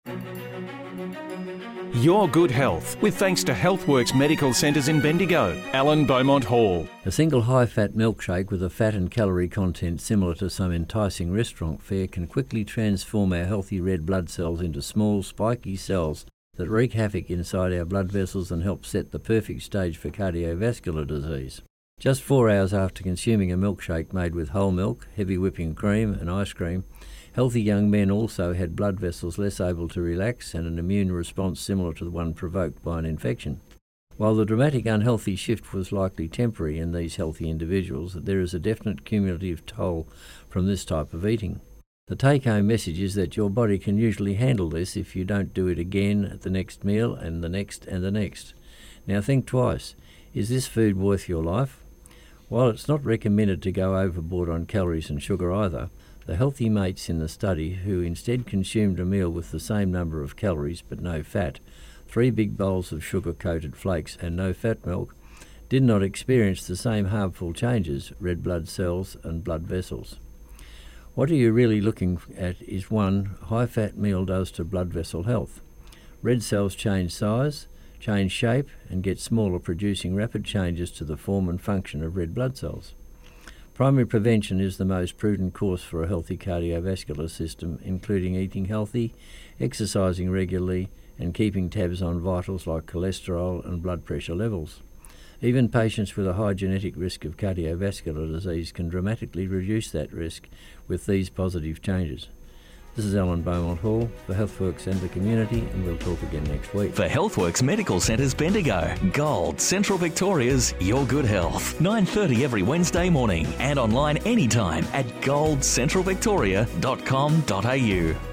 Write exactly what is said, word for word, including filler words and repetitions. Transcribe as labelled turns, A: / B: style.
A: Your good health, with thanks to Healthworks Medical Centres in Bendigo. Alan Beaumont Hall.
B: A single high-fat milkshake with a fat and calorie content similar to some enticing restaurant fare can quickly transform our healthy red blood cells into small, spiky cells that wreak havoc inside our blood vessels and help set the perfect stage for cardiovascular disease. Just four hours after consuming a milkshake made with whole milk, heavy whipping cream and ice cream, healthy young men also had blood vessels less able to relax and an immune response similar to the one provoked by an infection. While the dramatic unhealthy shift was likely temporary in these healthy individuals, there is a definite cumulative toll from this type of eating. The take-home message is that your body can usually handle this if you don't do it again at the next meal and the next and the next. Now think twice. Is this food worth your life? While it's not recommended to go overboard on calories and sugar either, the healthy mates in the study who instead consumed a meal with the same number of calories but no fat, three big bowls of sugar-coated flakes and no fat milk, did not experience the same harmful changes, red blood cells and blood vessels. What are you really looking at is one high-fat meal does to blood vessel health. Red cells change size, change shape and get smaller, producing rapid changes to the form and function of red blood cells. Primary prevention is the most prudent course for a healthy cardiovascular system, including eating healthy, exercising regularly and keeping tabs on vitals like cholesterol and blood pressure levels. Even patients with a high genetic risk of cardiovascular disease can dramatically reduce that risk with these positive changes. This is Alan Beaumont Hall for Healthworks and the community, and we'll talk again next week.
C: For Healthworks Medical Centres Bendigo, Gold, Central Victoria's Your Good Health. nine thirty every Wednesday morning and online anytime at gold central victoria dot com dot a u.